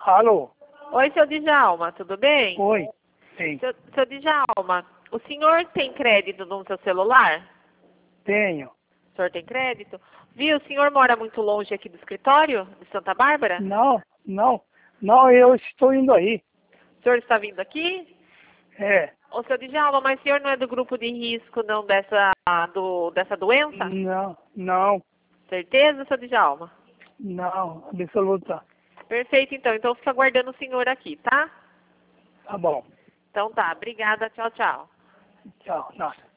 Alô? Oi, seu Djalma, tudo bem? Oi. Sim, Seu Djalma, o senhor tem crédito no seu celular? tenho. O senhor tem crédito? Viu, o senhor mora muito longe aqui do escritório de Santa Bárbara? Não, eu estou indo aí. O senhor está vindo aqui? É, Ô, seu Djalma, mas o senhor não é do grupo de risco, não, dessa doença? não, Certeza, seu Djalma? absoluta. Perfeito, então. Então, fica aguardando o senhor aqui, tá? Tá bom. Então tá, obrigada, tchau, tchau. Tchau, nossa.